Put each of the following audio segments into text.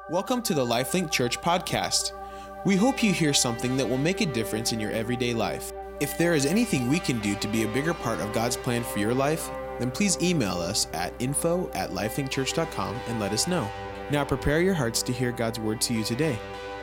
Welcome to the LifeLink Church podcast. We hope you hear something that will make a difference in your everyday life. If there is anything we can do to be a bigger part of God's plan for your life, then please email us at info@lifelinkchurch.com and let us know. Now prepare your hearts to hear God's word to you today.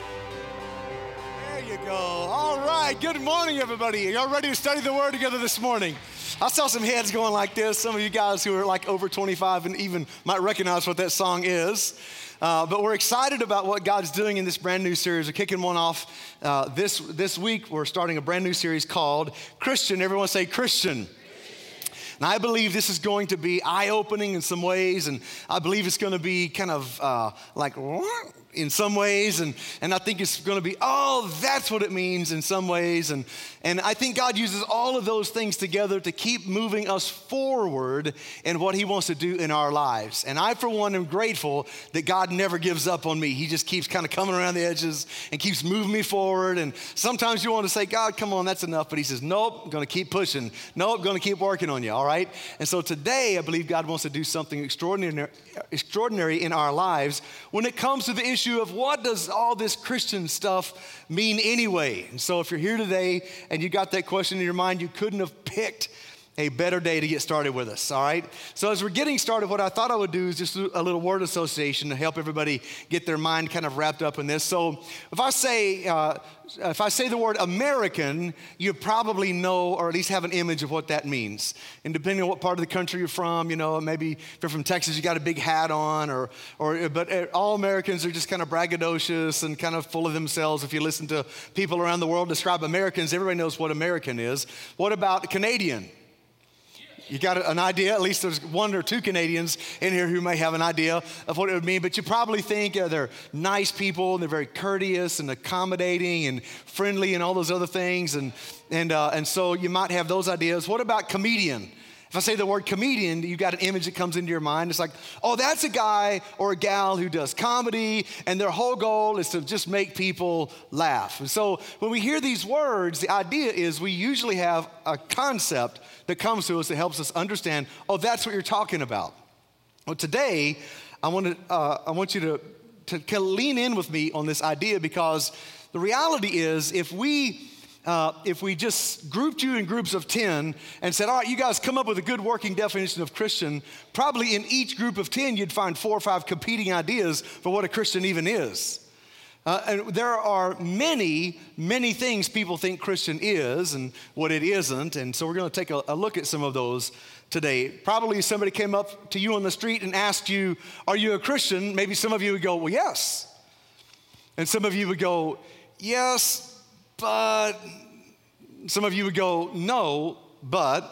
There you go. All right. Good morning, everybody. Are y'all ready to study the word together this morning? I saw some heads going like this. Some of you guys who are like over 25 and even might recognize what that song is. But we're excited about what God's doing in this brand new series. We're kicking one off this week. We're starting a brand new series called Christian. Everyone say Christian. And I believe this is going to be eye-opening in some ways, and I believe it's going to be kind of like in some ways, and I think it's going to be, oh, that's what it means in some ways, and I think God uses all of those things together to keep moving us forward in what He wants to do in our lives. And I, for one, am grateful that God never gives up on me. He just keeps kind of coming around the edges and keeps moving me forward, and sometimes you want to say, God, come on, that's enough, but He says, nope, I'm going to keep pushing. Nope, I'm going to keep working on you, all right? And so today, I believe God wants to do something extraordinary in our lives when it comes to the issue of what does all this Christian stuff mean anyway? And so if you're here today and you got that question in your mind, you couldn't have picked a better day to get started with us, all right? So as we're getting started, what I thought I would do is just a little word association to help everybody get their mind kind of wrapped up in this. So if I say the word American, you probably know or at least have an image of what that means. And depending on what part of the country you're from, you know, maybe if you're from Texas, you got a big hat on, but all Americans are just kind of braggadocious and kind of full of themselves. If you listen to people around the world describe Americans, everybody knows what American is. What about Canadian? You got an idea? At least there's one or two Canadians in here who may have an idea of what it would mean, but you probably think they're nice people, and they're very courteous and accommodating and friendly and all those other things, and so you might have those ideas. What about comedian? If I say the word comedian, you got an image that comes into your mind. It's like, oh, that's a guy or a gal who does comedy, and their whole goal is to just make people laugh. And so when we hear these words, the idea is we usually have a concept that comes to us that helps us understand, oh, that's what you're talking about. Well, today, I want you to lean in with me on this idea, because the reality is if we just grouped you in groups of 10 and said, all right, you guys come up with a good working definition of Christian, probably in each group of 10, you'd find 4 or 5 competing ideas for what a Christian even is. And there are many, many things people think Christian is and what it isn't. And so we're going to take a look at some of those today. Probably somebody came up to you on the street and asked you, are you a Christian? Maybe some of you would go, well, yes. And some of you would go, yes, but. Some of you would go, no, but.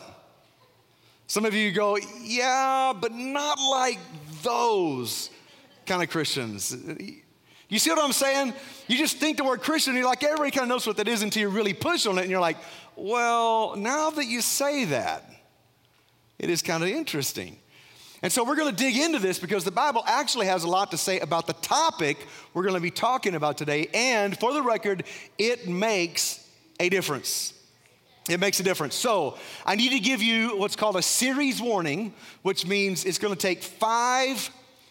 Some of you would go, yeah, but not like those kind of Christians. You see what I'm saying? You just think the word Christian, you're like, everybody kind of knows what that is until you really push on it, and you're like, well, now that you say that, it is kind of interesting. And so we're going to dig into this because the Bible actually has a lot to say about the topic we're going to be talking about today, and for the record, it makes a difference. It makes a difference. So I need to give you what's called a series warning, which means it's going to take 5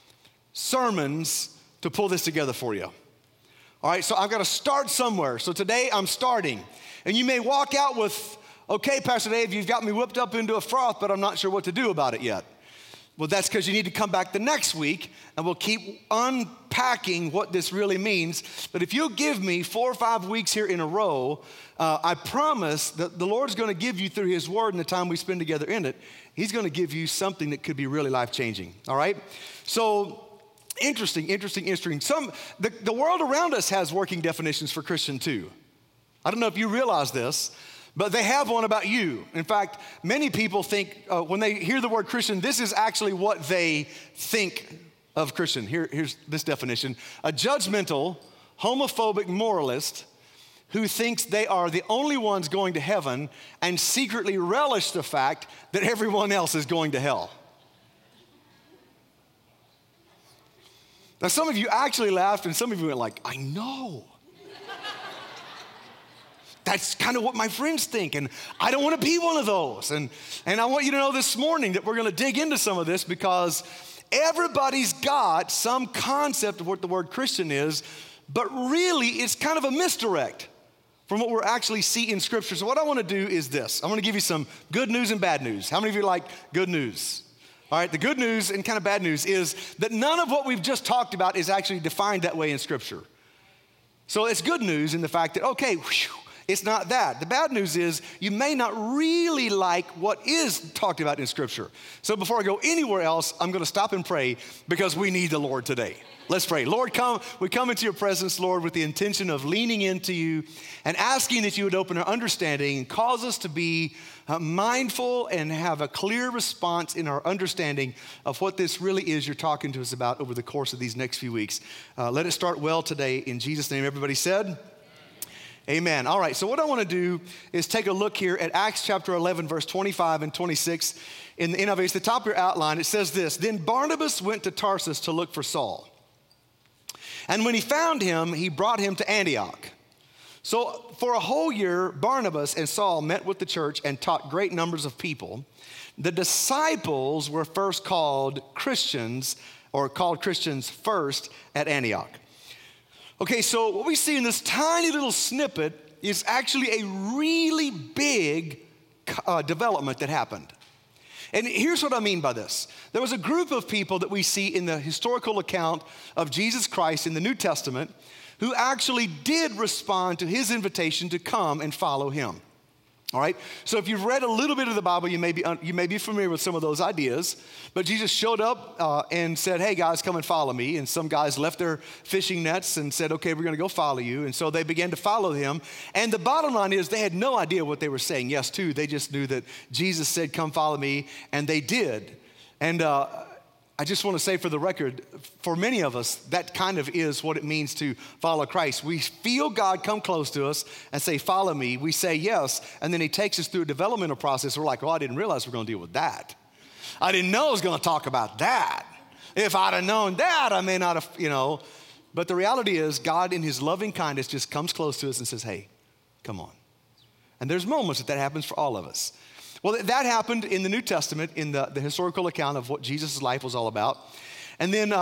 sermons to pull this together for you. All right, so I've got to start somewhere. So today I'm starting. And you may walk out with, okay, Pastor Dave, you've got me whipped up into a froth, but I'm not sure what to do about it yet. Well, that's because you need to come back the next week, and we'll keep unpacking what this really means. But if you'll give me 4 or 5 weeks here in a row, I promise that the Lord's going to give you through His Word and the time we spend together in it, He's going to give you something that could be really life-changing, all right? So interesting. The world around us has working definitions for Christian too. I don't know if you realize this, but they have one about you. In fact, many people think when they hear the word Christian, this is actually what they think of Christian. Here's this definition: a judgmental, homophobic moralist who thinks they are the only ones going to heaven and secretly relish the fact that everyone else is going to hell. Now, some of you actually laughed, and some of you went like, I know. That's kind of what my friends think, and I don't want to be one of those. And I want you to know this morning that we're going to dig into some of this, because everybody's got some concept of what the word Christian is, but really it's kind of a misdirect from what we're actually see in Scripture. So what I want to do is this. I want to give you some good news and bad news. How many of you like good news? All right, the good news and kind of bad news is that none of what we've just talked about is actually defined that way in Scripture. So it's good news in the fact that, okay, it's not that. The bad news is you may not really like what is talked about in Scripture. So before I go anywhere else, I'm going to stop and pray because we need the Lord today. Let's pray. Lord, we come into your presence, Lord, with the intention of leaning into you and asking that you would open our understanding and cause us to be mindful and have a clear response in our understanding of what this really is you're talking to us about over the course of these next few weeks. Let it start well today. In Jesus' name, everybody said, amen. All right, so what I want to do is take a look here at Acts chapter 11, verse 25 and 26. In the NIV, it's the top of your outline. It says this, "Then Barnabas went to Tarsus to look for Saul. And when he found him, he brought him to Antioch. So for a whole year, Barnabas and Saul met with the church and taught great numbers of people. The disciples were first called Christians, or called Christians first at Antioch." Okay, so what we see in this tiny little snippet is actually a really big development that happened. And here's what I mean by this. There was a group of people that we see in the historical account of Jesus Christ in the New Testament who actually did respond to his invitation to come and follow him. All right, so if you've read a little bit of the Bible, you may be familiar with some of those ideas. But Jesus showed up and said, "Hey guys, come and follow me." And some guys left their fishing nets and said, "Okay, we're going to go follow you." And so they began to follow him. And the bottom line is they had no idea what they were saying yes to. They just knew that Jesus said, "Come follow me," and they did. And I just want to say for the record, for many of us, that kind of is what it means to follow Christ. We feel God come close to us and say, "Follow me." We say yes, and then he takes us through a developmental process. We're like, "Oh, I didn't realize we're going to deal with that. I didn't know I was going to talk about that. If I'd have known that, I may not have, But the reality is God in his loving kindness just comes close to us and says, "Hey, come on." And there's moments that happens for all of us. Well, that happened in the New Testament, in the historical account of what Jesus' life was all about. And then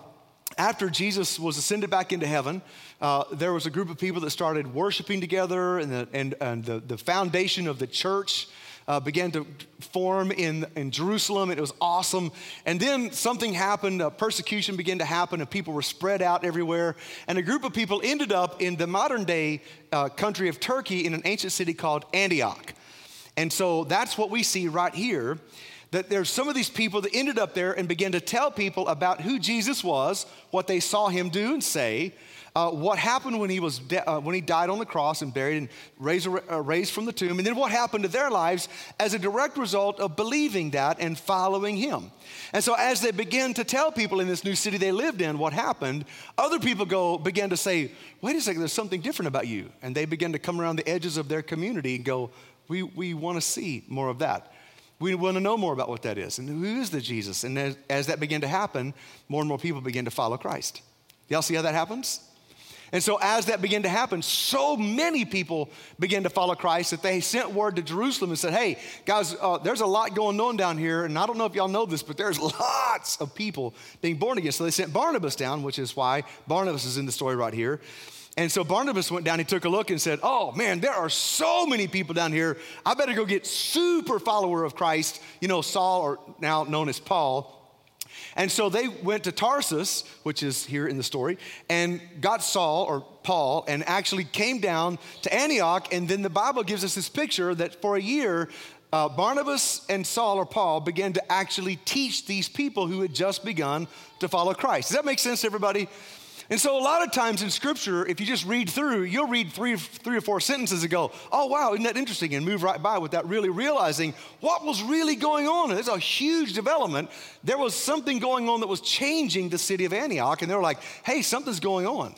after Jesus was ascended back into heaven, there was a group of people that started worshiping together, and the foundation of the church began to form in Jerusalem. It was awesome. And then something happened, persecution began to happen, and people were spread out everywhere. And a group of people ended up in the modern day country of Turkey in an ancient city called Antioch. And so that's what we see right here, that there's some of these people that ended up there and began to tell people about who Jesus was, what they saw him do and say, what happened when he died on the cross and buried and raised from the tomb, and then what happened to their lives as a direct result of believing that and following him. And so as they began to tell people in this new city they lived in what happened, other people began to say, "Wait a second, there's something different about you." And they began to come around the edges of their community and go, We want to see more of that. We want to know more about what that is. And who is the Jesus? And as that began to happen, more and more people began to follow Christ. Y'all see how that happens? And so as that began to happen, so many people began to follow Christ that they sent word to Jerusalem and said, "Hey, guys, there's a lot going on down here. And I don't know if y'all know this, but there's lots of people being born again." So they sent Barnabas down, which is why Barnabas is in the story right here. And so Barnabas went down, he took a look and said, "Oh man, there are so many people down here. I better go get super follower of Christ, Saul, or now known as Paul." And so they went to Tarsus, which is here in the story, and got Saul or Paul and actually came down to Antioch. And then the Bible gives us this picture that for a year, Barnabas and Saul or Paul began to actually teach these people who had just begun to follow Christ. Does that make sense to everybody? And so a lot of times in Scripture, if you just read through, you'll read three or four sentences and go, "Oh, wow, isn't that interesting?" and move right by without really realizing what was really going on. And there's a huge development. There was something going on that was changing the city of Antioch, and they were like, "Hey, something's going on."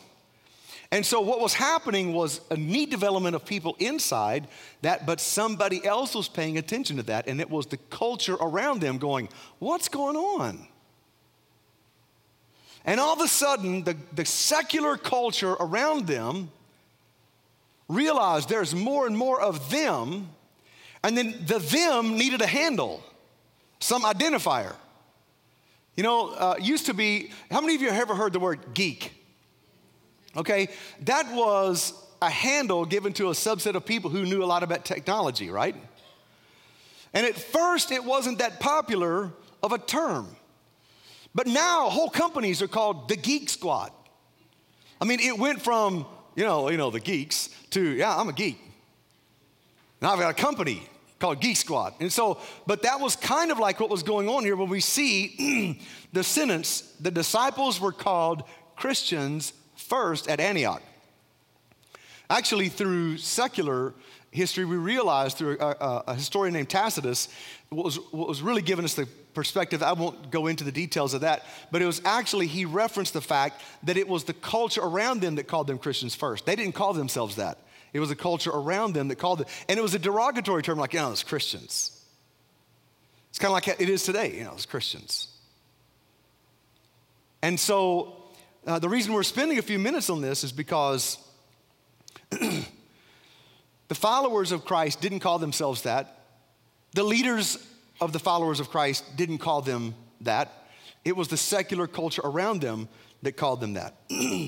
And so what was happening was a neat development of people inside that, but somebody else was paying attention to that, and it was the culture around them going, "What's going on?" And all of a sudden, the secular culture around them realized there's more and more of them, and then the them needed a handle, some identifier. You know, used to be, how many of you have ever heard the word geek? Okay, that was a handle given to a subset of people who knew a lot about technology, right? And at first, it wasn't that popular of a term. But now, whole companies are called the Geek Squad. I mean, it went from, you know, the geeks to, yeah, I'm a geek. Now I've got a company called Geek Squad. And so, but that was kind of like what was going on here when we see the sentence, the disciples were called Christians first at Antioch. Actually, through secular history, we realized through a historian named Tacitus, what was really giving us the perspective, I won't go into the details of that, but it was actually, he referenced the fact that it was the culture around them that called them Christians first. They didn't call themselves that. It was the culture around them that called it, and it was a derogatory term like, it's Christians. It's kind of like it is today, it's Christians. And so the reason we're spending a few minutes on this is because the followers of Christ didn't call themselves that. The leaders of the followers of Christ didn't call them that. It was the secular culture around them that called them that.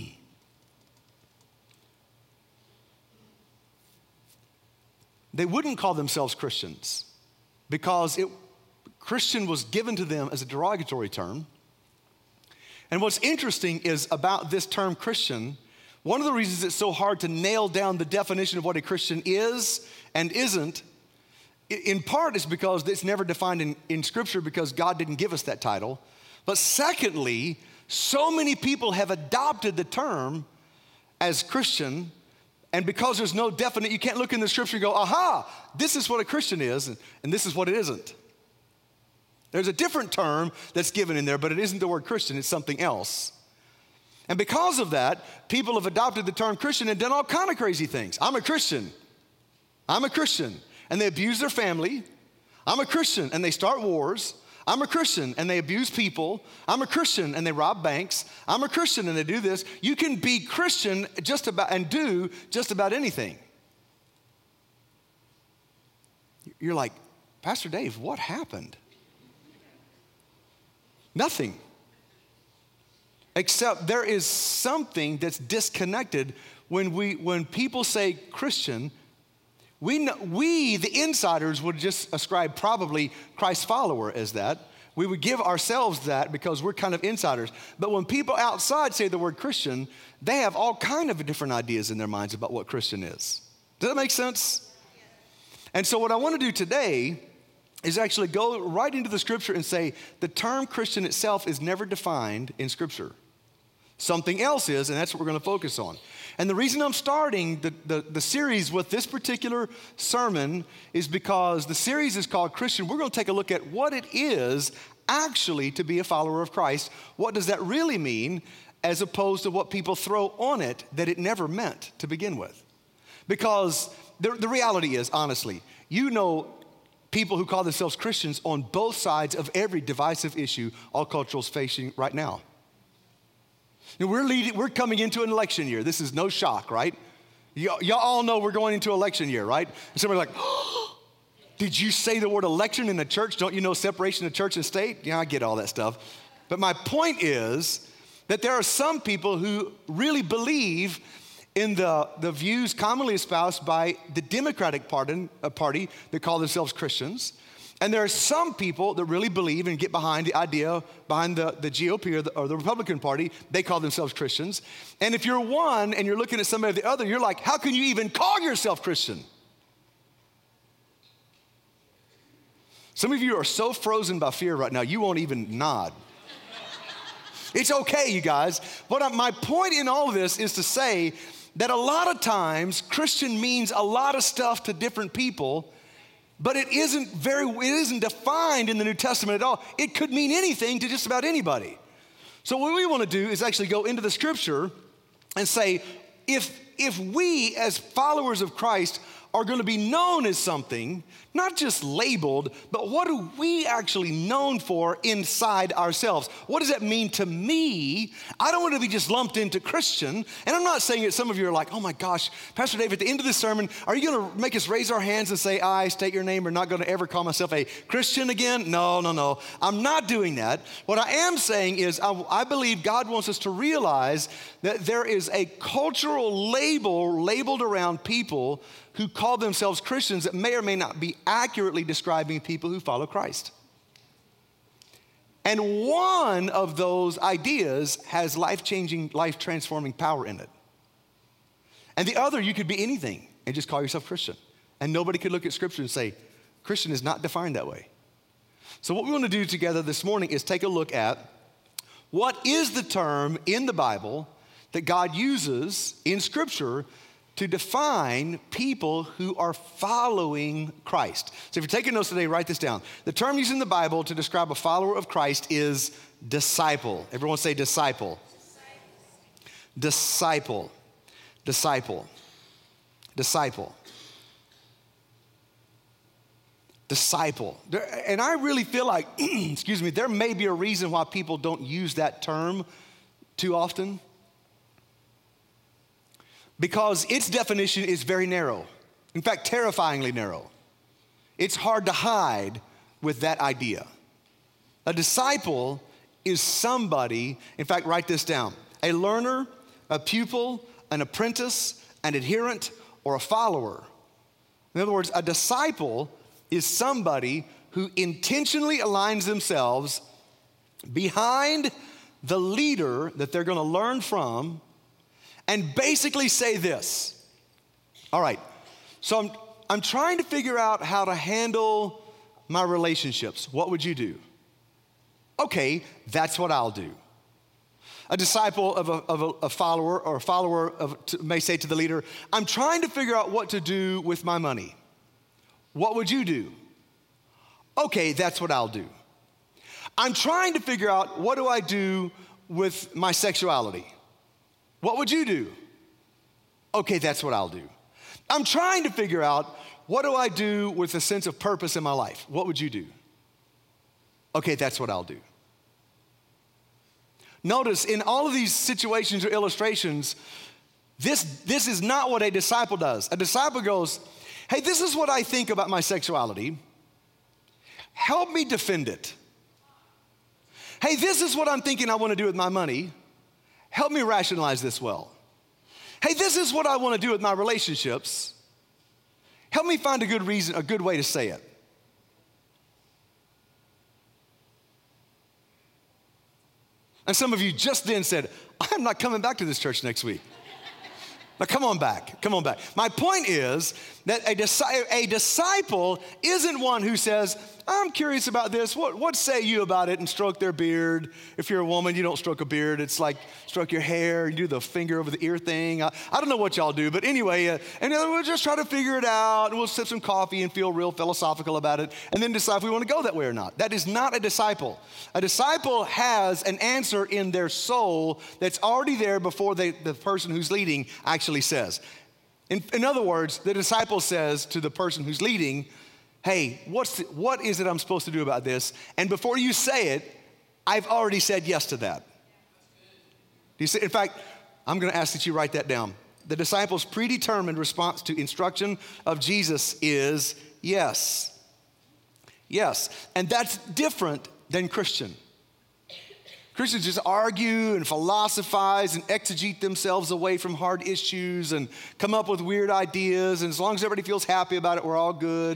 They wouldn't call themselves Christians because Christian was given to them as a derogatory term. And what's interesting is about this term Christian, one of the reasons it's so hard to nail down the definition of what a Christian is and isn't, in part is because it's never defined in Scripture because God didn't give us that title. But secondly, so many people have adopted the term as Christian, and because there's no definite, you can't look in the Scripture and go, aha, this is what a Christian is, and this is what it isn't. There's a different term that's given in there, but it isn't the word Christian, it's something else. And because of that, people have adopted the term Christian and done all kind of crazy things. I'm a Christian. I'm a Christian. And they abuse their family. I'm a Christian, and they start wars. I'm a Christian, and they abuse people. I'm a Christian, and they rob banks. I'm a Christian, and they do this. You can be Christian just about and do just about anything. You're like, Pastor Dave, what happened? Nothing. Except there is something that's disconnected when people say Christian. We, the insiders, would just ascribe probably Christ's follower as that. We would give ourselves that because we're kind of insiders. But when people outside say the word Christian, they have all kind of different ideas in their minds about what Christian is. Does that make sense? And so what I want to do today is actually go right into the Scripture and say the term Christian itself is never defined in Scripture. Something else is, and that's what we're going to focus on. And the reason I'm starting the series with this particular sermon is because the series is called Christian. We're going to take a look at what it is actually to be a follower of Christ. What does that really mean as opposed to what people throw on it that it never meant to begin with? Because the reality is, honestly, people who call themselves Christians on both sides of every divisive issue all culture is facing right now. We're coming into an election year. This is no shock, right? Y'all all know we're going into election year, right? And somebody's like, oh, did you say the word election in the church? Don't you know separation of church and state? Yeah, I get all that stuff. But my point is that there are some people who really believe in the views commonly espoused by the Democratic Party that call themselves Christians. And there are some people that really believe and get behind the idea behind the GOP or the Republican Party. They call themselves Christians. And if you're one and you're looking at somebody of the other, you're like, how can you even call yourself Christian? Some of you are so frozen by fear right now, you won't even nod. It's okay, you guys. But my point in all of this is to say that a lot of times Christian means a lot of stuff to different people, but it isn't defined in the New Testament at all. It could mean anything to just about anybody. So what we want to do is actually go into the Scripture and say, if we as followers of Christ are going to be known as something, not just labeled, but what are we actually known for inside ourselves? What does that mean to me? I don't want to be just lumped into Christian. And I'm not saying it, some of you are like, oh my gosh, Pastor Dave, at the end of this sermon, are you going to make us raise our hands and say, I state your name, or not going to ever call myself a Christian again? No. I'm not doing that. What I am saying is I believe God wants us to realize that there is a cultural label labeled around people who call themselves Christians that may or may not be accurately describing people who follow Christ. And one of those ideas has life-changing, life-transforming power in it. And the other, you could be anything and just call yourself Christian. And nobody could look at Scripture and say, Christian is not defined that way. So what we want to do together this morning is take a look at what is the term in the Bible that God uses in Scripture to define people who are following Christ. So if you're taking notes today, write this down. The term used in the Bible to describe a follower of Christ is disciple. Everyone say disciple. Disciple. Disciple. Disciple. Disciple. And I really feel like, excuse me, there may be a reason why people don't use that term too often. Because its definition is very narrow. In fact, terrifyingly narrow. It's hard to hide with that idea. A disciple is somebody, in fact, write this down, a learner, a pupil, an apprentice, an adherent, or a follower. In other words, a disciple is somebody who intentionally aligns themselves behind the leader that they're going to learn from and basically say this. All right, so I'm trying to figure out how to handle my relationships. What would you do? Okay, that's what I'll do. A disciple of a follower, or a follower may say to the leader, I'm trying to figure out what to do with my money. What would you do? Okay, that's what I'll do. I'm trying to figure out what do I do with my sexuality. What would you do? Okay, that's what I'll do. I'm trying to figure out what do I do with a sense of purpose in my life. What would you do? Okay, that's what I'll do. Notice in all of these situations or illustrations, this is not what a disciple does. A disciple goes, hey, this is what I think about my sexuality. Help me defend it. Hey, this is what I'm thinking I want to do with my money. Help me rationalize this well. Hey, this is what I want to do with my relationships. Help me find a good reason, a good way to say it. And some of you just then said, I'm not coming back to this church next week. Now, come on back. My point is that a disciple isn't one who says, I'm curious about this. What say you about it? And stroke their beard. If you're a woman, you don't stroke a beard. It's like stroke your hair and do the finger over the ear thing. I don't know what y'all do, but anyway, and we'll just try to figure it out, and we'll sip some coffee and feel real philosophical about it, and then decide if we want to go that way or not. That is not a disciple. A disciple has an answer in their soul that's already there before the person who's leading actually says. In other words, the disciple says to the person who's leading, hey, what is it I'm supposed to do about this? And before you say it, I've already said yes to that. Do you see? In fact, I'm going to ask that you write that down. The disciples' predetermined response to instruction of Jesus is yes. Yes. And that's different than Christian. Christians just argue and philosophize and exegete themselves away from hard issues and come up with weird ideas. And as long as everybody feels happy about it, we're all good.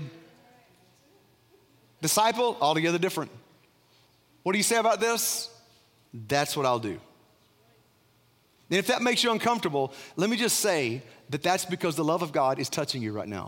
Disciple, altogether different. What do you say about this? That's what I'll do. And if that makes you uncomfortable, let me just say that that's because the love of God is touching you right now.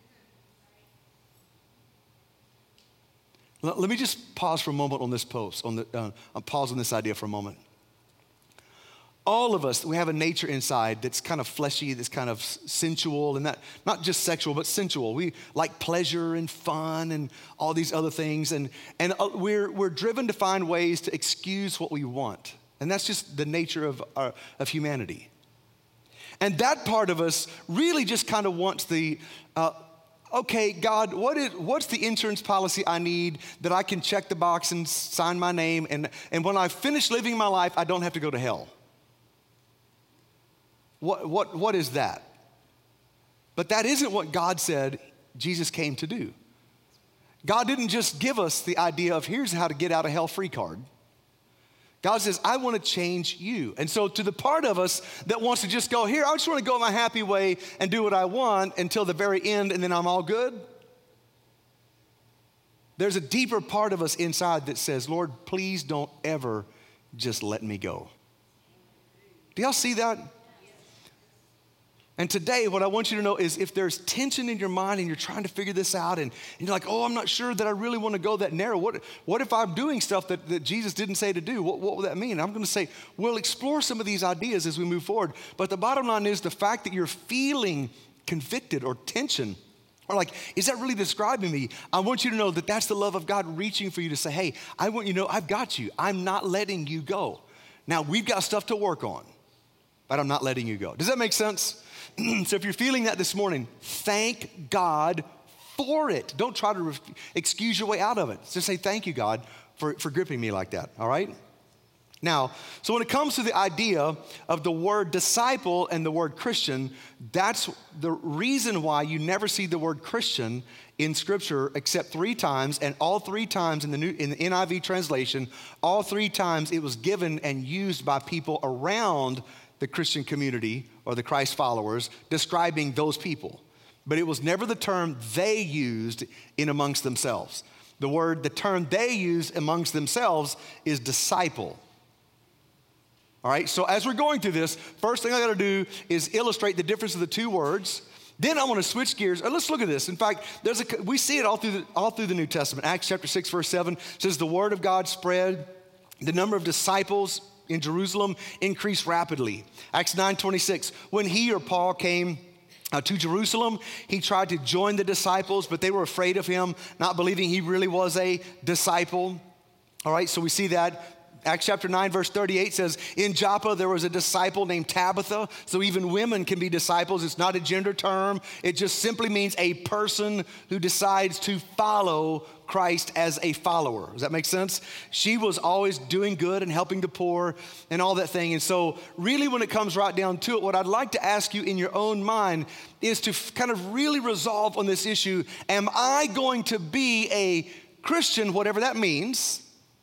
Let me just pause for a moment on this post, pause on this idea for a moment. All of us, we have a nature inside that's kind of fleshy, that's kind of sensual, and that not just sexual, but sensual. We like pleasure and fun and all these other things, and we're driven to find ways to excuse what we want, and that's just the nature of humanity. And that part of us really just kind of wants the, okay, God, what's the insurance policy I need that I can check the box and sign my name, and when I finish living my life, I don't have to go to hell? What is that? But that isn't what God said Jesus came to do. God didn't just give us the idea of here's how to get out of hell free card. God says, I want to change you. And so to the part of us that wants to just go, here, I just want to go my happy way and do what I want until the very end and then I'm all good. There's a deeper part of us inside that says, Lord, please don't ever just let me go. Do y'all see that? And today, what I want you to know is if there's tension in your mind and you're trying to figure this out and you're like, oh, I'm not sure that I really want to go that narrow. What if I'm doing stuff that Jesus didn't say to do? What will that mean? I'm going to say, we'll explore some of these ideas as we move forward. But the bottom line is the fact that you're feeling convicted or tension, or like, is that really describing me? I want you to know that that's the love of God reaching for you to say, hey, I want you to know I've got you. I'm not letting you go. Now, we've got stuff to work on, but I'm not letting you go. Does that make sense? So if you're feeling that this morning, thank God for it. Don't try to excuse your way out of it. Just say, thank you, God, for gripping me like that, all right? Now, so when it comes to the idea of the word disciple and the word Christian, that's the reason why you never see the word Christian in Scripture except 3 times, and all 3 times in the NIV translation, all 3 times it was given and used by people around the Christian community or the Christ followers, describing those people. But it was never the term they used in amongst themselves. The term they used amongst themselves is disciple. All right, so as we're going through this, first thing I gotta do is illustrate the difference of the 2 words. Then I want to switch gears. Let's look at this. In fact, we see it all through the New Testament. Acts chapter 6, verse 7 says, the word of God spread, the number of disciples in Jerusalem increased rapidly. Acts 9:26, when he or Paul came to Jerusalem, he tried to join the disciples, but they were afraid of him, not believing he really was a disciple. All right, so we see that. Acts chapter 9, verse 38 says, in Joppa there was a disciple named Tabitha. So even women can be disciples. It's not a gender term. It just simply means a person who decides to follow Christ as a follower. Does that make sense? She was always doing good and helping the poor and all that thing. And so really when it comes right down to it, what I'd like to ask you in your own mind is to kind of really resolve on this issue. Am I going to be a Christian, whatever that means?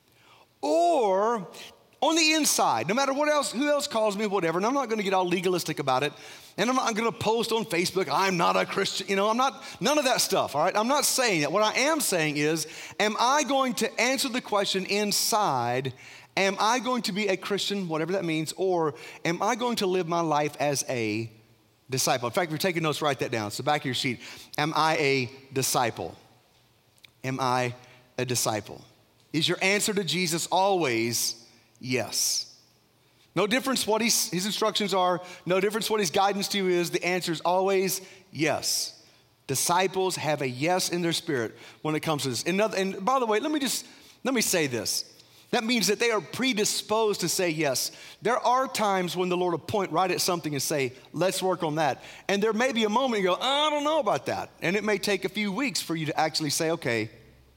Or on the inside, no matter what else, who else calls me, whatever, and I'm not gonna get all legalistic about it, and I'm not gonna post on Facebook, I'm not a Christian, I'm not, none of that stuff, all right? I'm not saying that. What I am saying is, am I going to answer the question inside, am I going to be a Christian, whatever that means, or am I going to live my life as a disciple? In fact, if you're taking notes, write that down. It's the back of your sheet. Am I a disciple? Am I a disciple? Is your answer to Jesus always yes? No difference what his instructions are, no difference what his guidance to you is, the answer is always yes. Disciples have a yes in their spirit when it comes to this. And by the way, let me say this. That means that they are predisposed to say yes. There are times when the Lord will point right at something and say, let's work on that. And there may be a moment you go, I don't know about that. And it may take a few weeks for you to actually say, okay.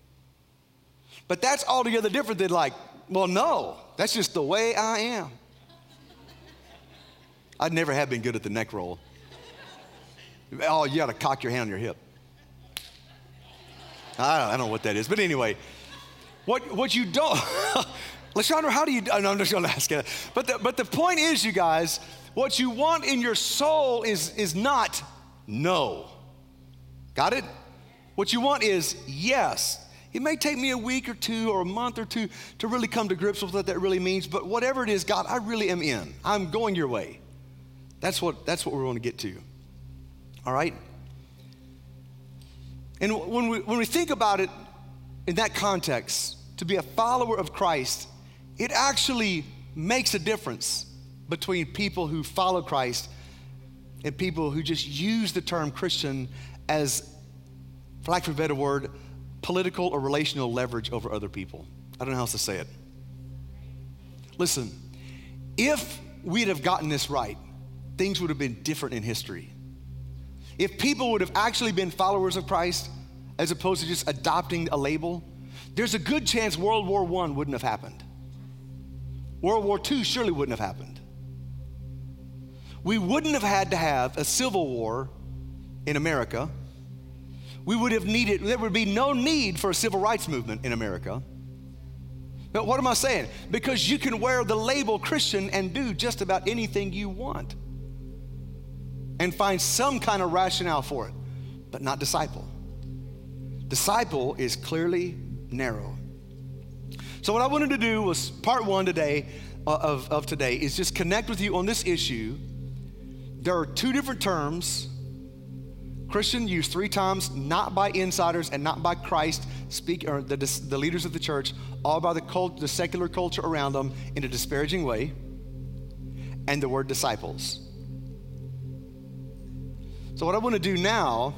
But that's altogether different than like, well, no, that's just the way I am. I never have been good at the neck roll. Oh, you got to cock your hand on your hip. I don't know what that is. But anyway, what you don't, Lashondra, how do you, no, I'm just going to ask you. But the point is, you guys, what you want in your soul is not no. Got it? What you want is yes. It may take me a week or 2 or a month or 2 to really come to grips with what that really means, but whatever it is, God, I really am in. I'm going your way. That's what we want to get to. All right? And when we think about it in that context, to be a follower of Christ, it actually makes a difference between people who follow Christ and people who just use the term Christian as, for lack of a better word, political or relational leverage over other people. I don't know how else to say it. Listen, if we'd have gotten this right, things would have been different in history. If people would have actually been followers of Christ as opposed to just adopting a label, there's a good chance World War I wouldn't have happened. World War II surely wouldn't have happened. We wouldn't have had to have a civil war in America. There would be no need for a civil rights movement in America. But what am I saying? Because you can wear the label Christian and do just about anything you want and find some kind of rationale for it, but not disciple. Disciple is clearly narrow. So what I wanted to do was part one today of today is just connect with you on this issue. There are two different terms Christian used 3 times, not by insiders and not by Christ, or the leaders of the church, all by the secular culture around them in a disparaging way, and the word disciples. So what I want to do now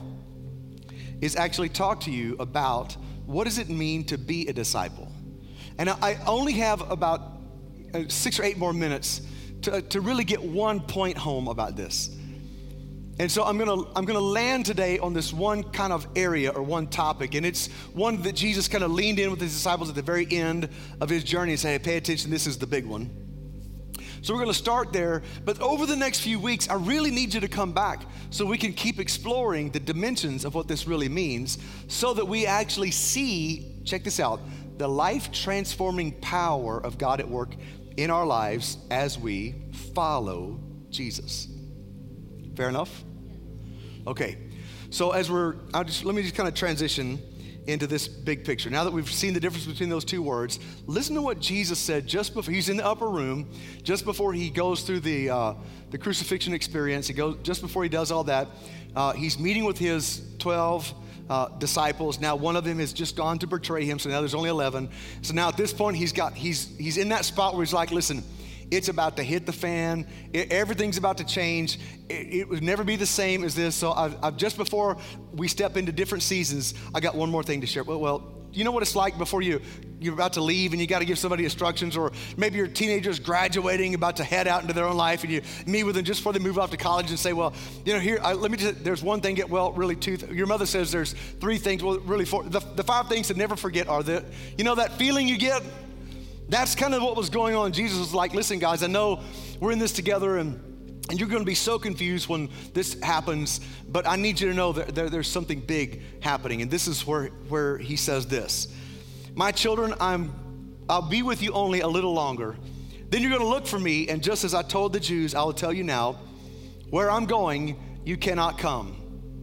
is actually talk to you about what does it mean to be a disciple. And I only have about 6 or 8 more minutes to really get one point home about this. And so I'm gonna land today on this one kind of area or one topic, and it's one that Jesus kind of leaned in with his disciples at the very end of his journey and said, hey, pay attention, this is the big one. So we're gonna start there, but over the next few weeks, I really need you to come back so we can keep exploring the dimensions of what this really means so that we actually see, check this out, the life-transforming power of God at work in our lives as we follow Jesus. Fair enough? Okay, so let me just kind of transition into this big picture. Now that we've seen the difference between those two words, listen to what Jesus said just before, he's in the upper room, just before he goes through the crucifixion experience, just before he does all that, he's meeting with his 12 disciples. Now one of them has just gone to betray him, so now there's only 11. So now at this point, he's in that spot where he's like, listen, it's about to hit the fan. Everything's about to change. It would never be the same as this. So I've just before we step into different seasons, I got one more thing to share. Well, you know what it's like before you're about to leave and you got to give somebody instructions, or maybe your teenager's graduating, about to head out into their own life, and you meet with them just before they move off to college and say, well, there's one thing, really two. Your mother says there's 3 things, well, really 4. The 5 things to never forget are that feeling you get. That's kind of what was going on. Jesus was like, listen, guys, I know we're in this together, and you're going to be so confused when this happens, but I need you to know that there's something big happening. And this is where he says this. My children, I'll be with you only a little longer. Then you're going to look for me, and just as I told the Jews, I will tell you now, where I'm going, you cannot come.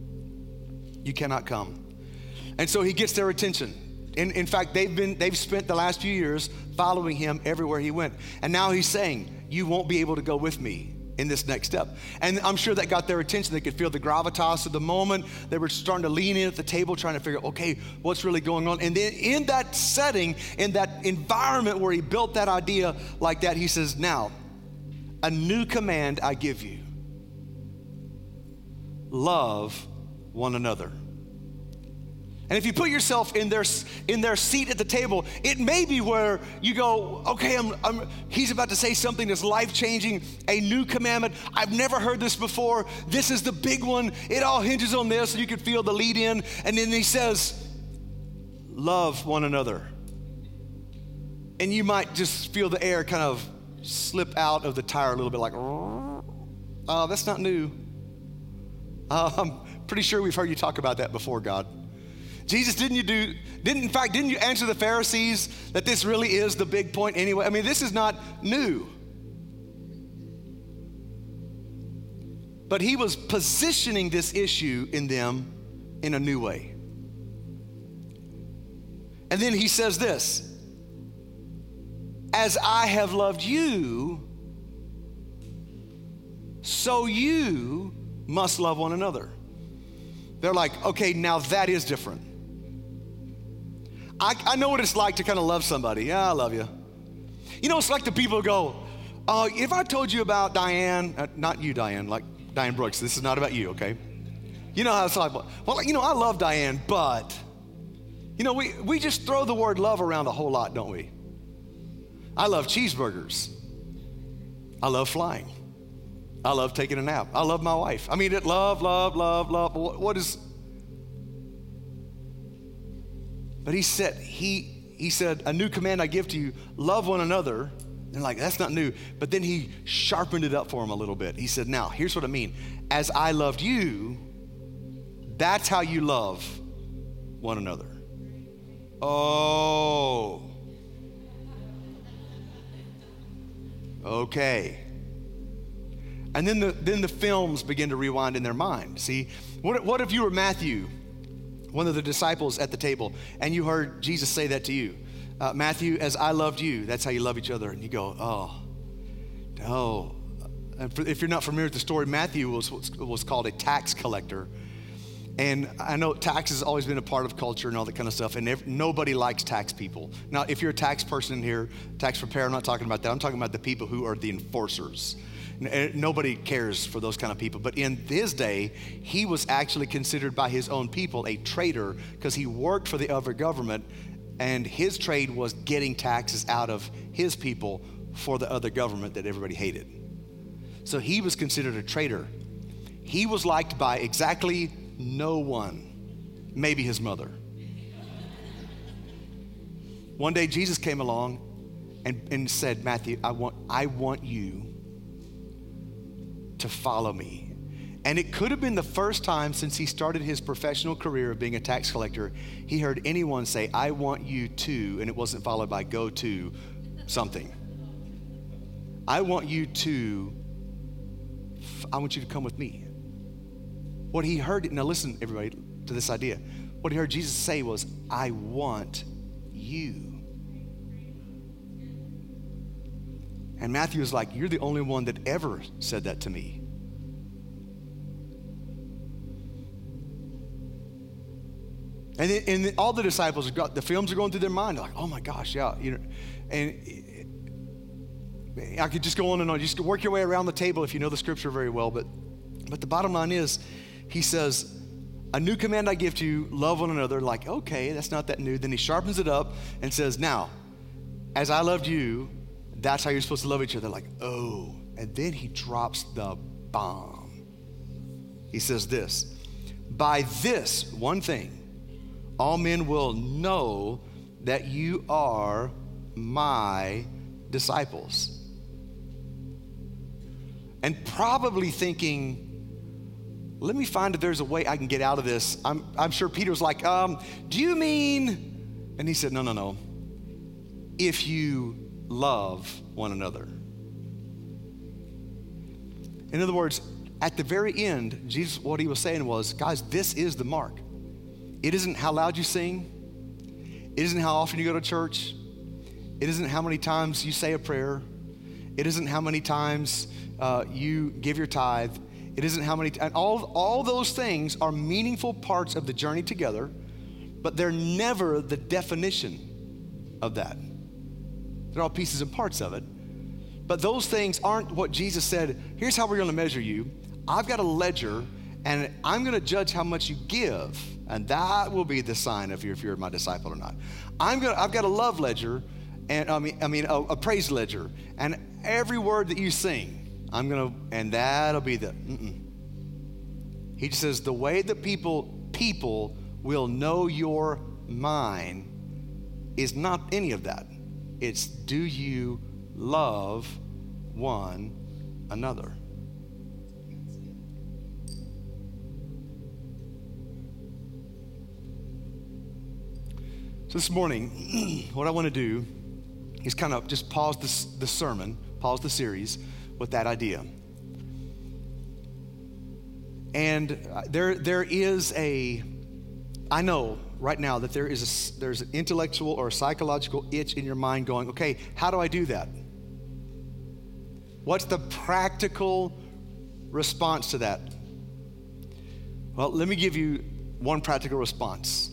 You cannot come. And so he gets their attention. In fact, they've spent the last few years following him everywhere he went. And now he's saying, you won't be able to go with me in this next step. And I'm sure that got their attention. They could feel the gravitas of the moment. They were starting to lean in at the table, trying to figure out, okay, what's really going on? And then in that setting, in that environment where he built that idea like that, he says, now, a new command I give you. Love one another. And if you put yourself in their seat at the table, it may be where you go, okay, he's about to say something that's life-changing, a new commandment. I've never heard this before. This is the big one. It all hinges on this. And you can feel the lead in. And then he says, love one another. And you might just feel the air kind of slip out of the tire a little bit like, oh, that's not new. I'm pretty sure we've heard you talk about that before, God. Jesus, didn't you answer the Pharisees that this really is the big point anyway? I mean, this is not new. But he was positioning this issue in them in a new way. And then he says this, as I have loved you, so you must love one another. They're like, okay, now that is different. I know what it's like to kind of love somebody. Yeah, I love you. You know, it's like the people who go, if I told you about Diane, not you, Diane, like Diane Brooks, this is not about you, okay? You know how it's like, well, I love Diane, but, we just throw the word love around a whole lot, don't we? I love cheeseburgers. I love flying. I love taking a nap. I love my wife. I mean, love. What is? But he said, a new command I give to you, love one another. And like, that's not new. But then he sharpened it up for him a little bit. He said, now, here's what I mean. As I loved you, that's how you love one another. Oh. Okay. And then the films begin to rewind in their mind. See, what if you were Matthew, one of the disciples at the table, and you heard Jesus say that to you? Matthew, as I loved you, that's how you love each other. And you go, oh. And if you're not familiar with the story, Matthew was called a tax collector. And I know tax has always been a part of culture and all that kind of stuff, and nobody likes tax people. Now, if you're a tax person in here, tax preparer, I'm not talking about that. I'm talking about the people who are the enforcers. Nobody cares for those kind of people. But in his day, he was actually considered by his own people a traitor because he worked for the other government, and his trade was getting taxes out of his people for the other government that everybody hated. So he was considered a traitor. He was liked by exactly no one, maybe his mother. One day Jesus came along and said, Matthew, I want you to follow me. And it could have been the first time since he started his professional career of being a tax collector, he heard anyone say, I want you to, and it wasn't followed by go to something. I want you to come with me. What he heard, now listen everybody to this idea. What he heard Jesus say was, I want you. And Matthew was like, you're the only one that ever said that to me. And then all the disciples, the films are going through their mind. They're like, oh my gosh, yeah. And I could just go on and on. Just work your way around the table if you know the scripture very well. But the bottom line is, he says, a new command I give to you, love one another. Like, okay, that's not that new. Then he sharpens it up and says, now, as I loved you, that's how you're supposed to love each other. Like, oh. And then he drops the bomb. He says this, by this one thing, all men will know that you are my disciples. And probably thinking, let me find if there's a way I can get out of this. I'm sure Peter was like, do you mean? And he said, no. If you love one another. In other words, at the very end, Jesus, what he was saying was, guys, this is the mark. It isn't how loud you sing. It isn't how often you go to church. It isn't how many times you say a prayer. It isn't how many times you give your tithe. It isn't how many, and all those things are meaningful parts of the journey together, but they're never the definition of that. They're all pieces and parts of it. But those things aren't what Jesus said, here's how we're gonna measure you. I've got a ledger, and I'm gonna judge how much you give, and that will be the sign of if you're my disciple or not. I've got a love ledger, and a praise ledger, and every word that you sing, and that'll be the, He just says, the way that people will know you're mine is not any of that. It's, do you love one another? So this morning, what I want to do is kind of just pause the sermon, pause the series with that idea. And there is I know right now that there's an intellectual or a psychological itch in your mind going, okay, how do I do that? What's the practical response to that? Well, let me give you one practical response.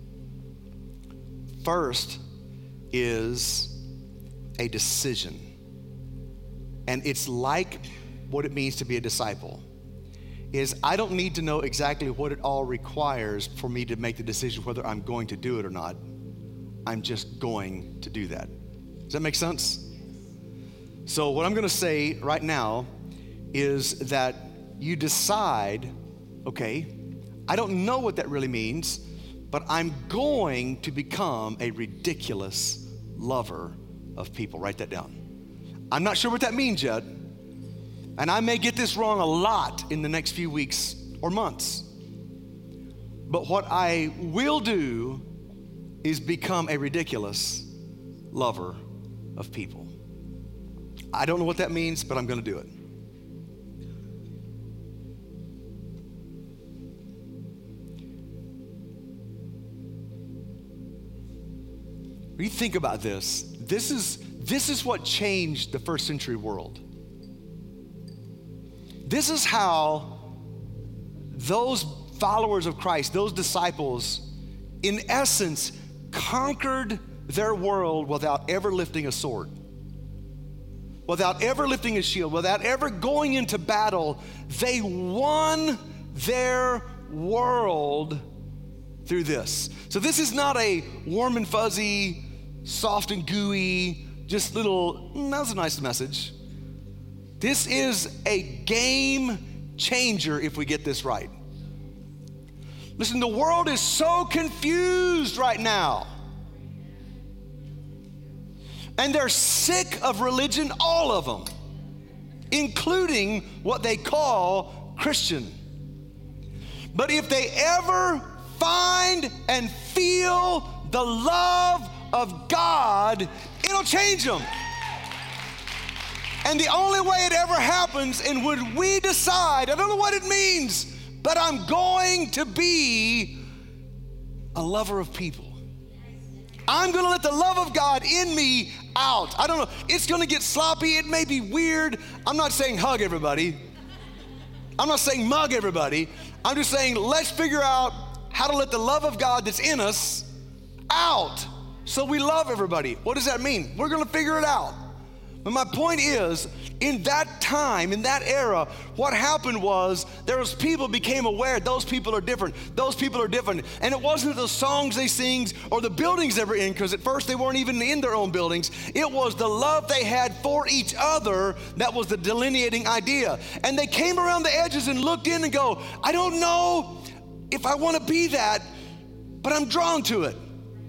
First is a decision. And it's like what it means to be a disciple. Is I don't need to know exactly what it all requires for me to make the decision whether I'm going to do it or not. I'm just going to do that. Does that make sense? So what I'm going to say right now is that you decide, okay, I don't know what that really means, but I'm going to become a ridiculous lover of people. Write that down. I'm not sure what that means yet, and I may get this wrong a lot in the next few weeks or months. But what I will do is become a ridiculous lover of people. I don't know what that means, but I'm going to do it. When you think about this, this is what changed the first century world. This is how those followers of Christ, those disciples, in essence, conquered their world without ever lifting a sword, without ever lifting a shield, without ever going into battle. They won their world through this. So this is not a warm and fuzzy, soft and gooey, just little, that was a nice message. This is a game changer if we get this right. Listen, the world is so confused right now. And they're sick of religion, all of them, including what they call Christian. But if they ever find and feel the love of God, it'll change them. And the only way it ever happens is when we decide, I don't know what it means, but I'm going to be a lover of people. I'm gonna let the love of God in me out. I don't know, it's gonna get sloppy, it may be weird. I'm not saying hug everybody. I'm not saying mug everybody. I'm just saying let's figure out how to let the love of God that's in us out so we love everybody. What does that mean? We're gonna figure it out. But my point is, in that time, in that era, what happened was there was people became aware those people are different. Those people are different. And it wasn't the songs they sing or the buildings they were in, because at first they weren't even in their own buildings. It was the love they had for each other that was the delineating idea. And they came around the edges and looked in and go, I don't know if I want to be that, but I'm drawn to it.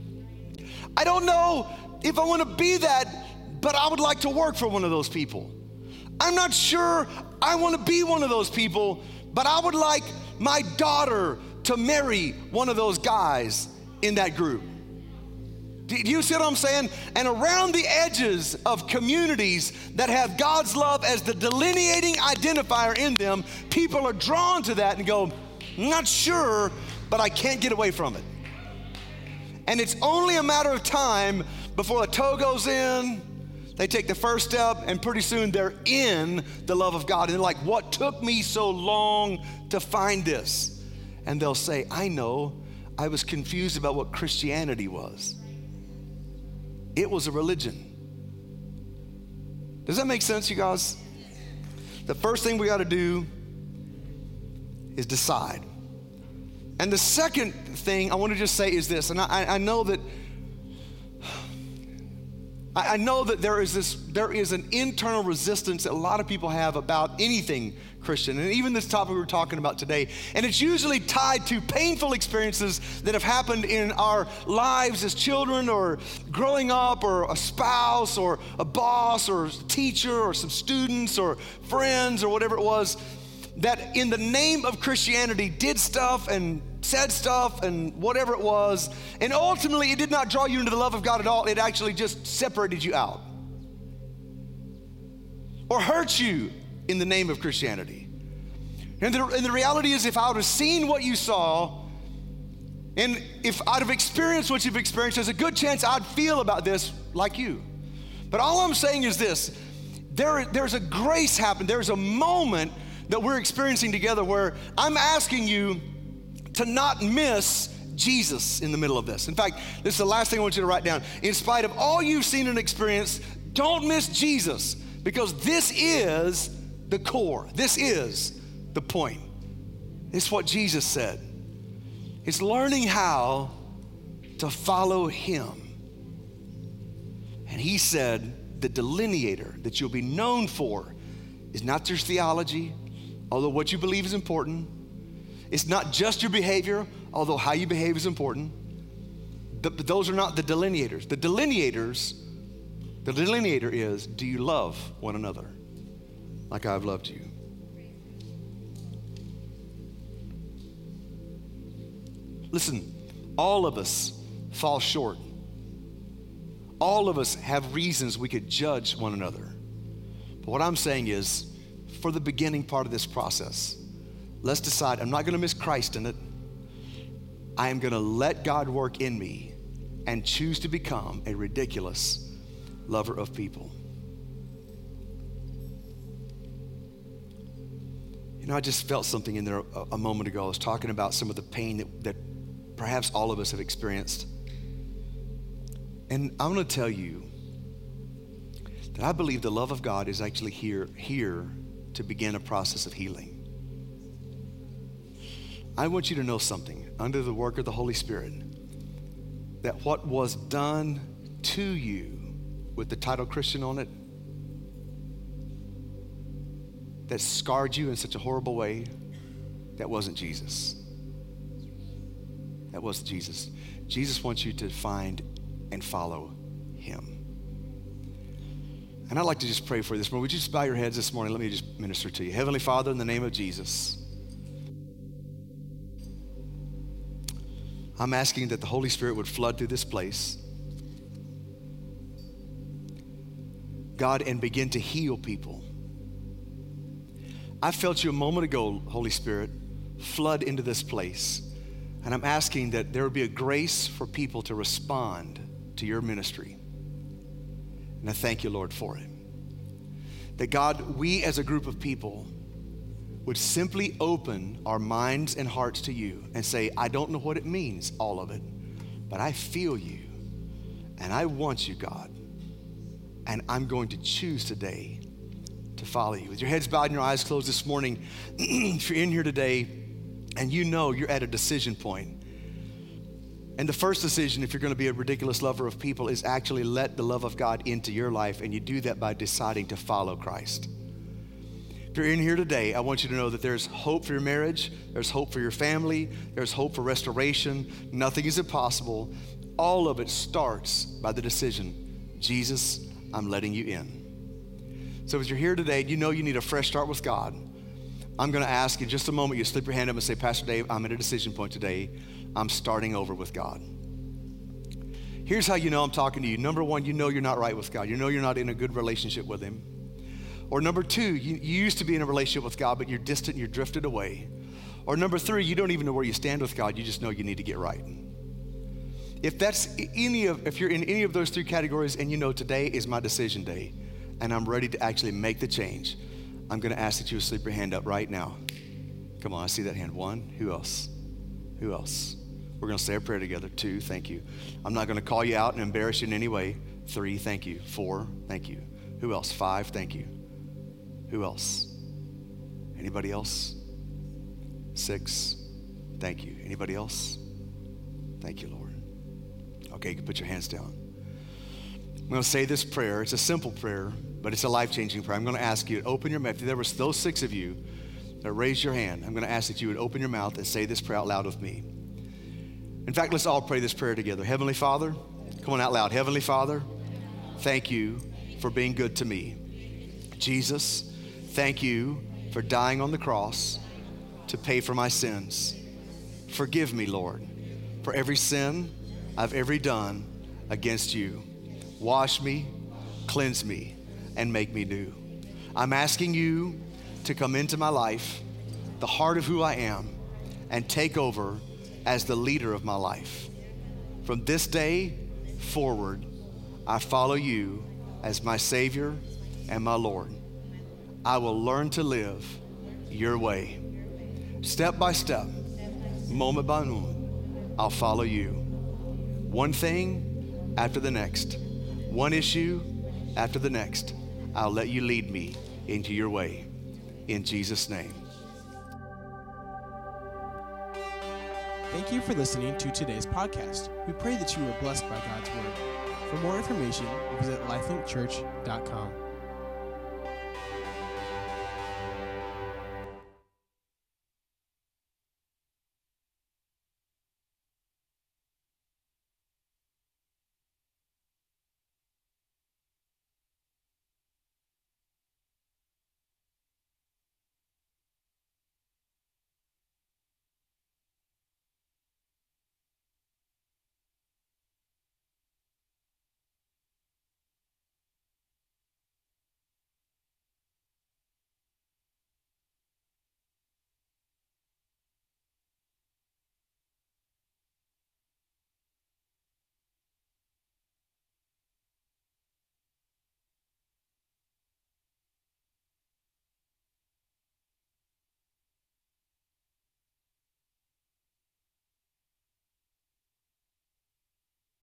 I don't know if I want to be that, but I would like to work for one of those people. I'm not sure I want to be one of those people, but I would like my daughter to marry one of those guys in that group. Do you see what I'm saying? And around the edges of communities that have God's love as the delineating identifier in them, people are drawn to that and go, I'm not sure, but I can't get away from it. And it's only a matter of time before the toe goes in, they take the first step, and pretty soon they're in the love of God. And they're like, what took me so long to find this? And they'll say, I know, I was confused about what Christianity was. It was a religion. Does that make sense, you guys? The first thing we got to do is decide. And the second thing I want to just say is this, and I know that there is an internal resistance that a lot of people have about anything Christian, and even this topic we're talking about today. And it's usually tied to painful experiences that have happened in our lives as children, or growing up, or a spouse, or a boss, or a teacher, or some students, or friends, or whatever it was, that in the name of Christianity did stuff and said stuff and whatever it was, and ultimately it did not draw you into the love of God at all. It actually just separated you out or hurt you in the name of Christianity. And the reality is, if I would have seen what you saw, and if I'd have experienced what you've experienced, there's a good chance I'd feel about this like you. But all I'm saying is this, there's a grace happen. There's a moment that we're experiencing together where I'm asking you to not miss Jesus in the middle of this. In fact, this is the last thing I want you to write down. In spite of all you've seen and experienced, don't miss Jesus, because this is the core. This is the point. It's what Jesus said. It's learning how to follow him. And he said, the delineator that you'll be known for is not your theology, although what you believe is important. It's not just your behavior, although how you behave is important. But those are not the delineators. The delineator is, do you love one another like I've loved you? Listen, all of us fall short. All of us have reasons we could judge one another. But what I'm saying is, for the beginning part of this process, let's decide I'm not going to miss Christ in it. I am going to let God work in me and choose to become a ridiculous lover of people. You know, I just felt something in there a moment ago. I was talking about some of the pain that perhaps all of us have experienced. And I'm going to tell you that I believe the love of God is actually here to begin a process of healing. I want you to know something, under the work of the Holy Spirit, that what was done to you with the title Christian on it, that scarred you in such a horrible way, that wasn't Jesus. That wasn't Jesus. Jesus wants you to find and follow him. And I'd like to just pray for you this morning. Would you just bow your heads this morning? Let me just minister to you. Heavenly Father, in the name of Jesus, I'm asking that the Holy Spirit would flood through this place, God, and begin to heal people. I felt you a moment ago, Holy Spirit, flood into this place. And I'm asking that there would be a grace for people to respond to your ministry. And I thank you, Lord, for it. That God, we as a group of people would simply open our minds and hearts to you and say, I don't know what it means, all of it, but I feel you and I want you, God. And I'm going to choose today to follow you. With your heads bowed and your eyes closed this morning, if you're in here today and you know you're at a decision point, and the first decision, if you're going to be a ridiculous lover of people, is actually let the love of God into your life, and you do that by deciding to follow Christ. If you're in here today, I want you to know that there's hope for your marriage, there's hope for your family, there's hope for restoration. Nothing is impossible. All of it starts by the decision, Jesus, I'm letting you in. So as you're here today, you know you need a fresh start with God. I'm going to ask in just a moment, you slip your hand up and say, Pastor Dave, I'm at a decision point today. I'm starting over with God. Here's how you know I'm talking to you. Number one, you know you're not right with God. You know you're not in a good relationship with him. Or number two, you used to be in a relationship with God, but you're distant, you're drifted away. Or number three, you don't even know where you stand with God. You just know you need to get right. If you're in any of those three categories and you know today is my decision day and I'm ready to actually make the change, I'm going to ask that you would slip your hand up right now. Come on, I see that hand. One, who else? Who else? We're going to say a prayer together. Two, thank you. I'm not going to call you out and embarrass you in any way. Three, thank you. Four, thank you. Who else? Five, thank you. Who else? Anybody else? Six, thank you. Anybody else? Thank you, Lord. Okay, you can put your hands down. I'm going to say this prayer. It's a simple prayer, but it's a life-changing prayer. I'm going to ask you to open your mouth. If there was those six of you that raised your hand, I'm going to ask that you would open your mouth and say this prayer out loud with me. In fact, let's all pray this prayer together. Heavenly Father, come on out loud. Heavenly Father, thank you for being good to me. Jesus, thank you for dying on the cross to pay for my sins. Forgive me, Lord, for every sin I've ever done against you. Wash me, cleanse me, and make me new. I'm asking you to come into my life, the heart of who I am, and take over as the leader of my life. From this day forward, I follow you as my Savior and my Lord. I will learn to live your way. Step by step, moment by moment, I'll follow you. One thing after the next, one issue after the next, I'll let you lead me into your way. In Jesus' name. Thank you for listening to today's podcast. We pray that you were blessed by God's word. For more information, visit lifelinkchurch.com.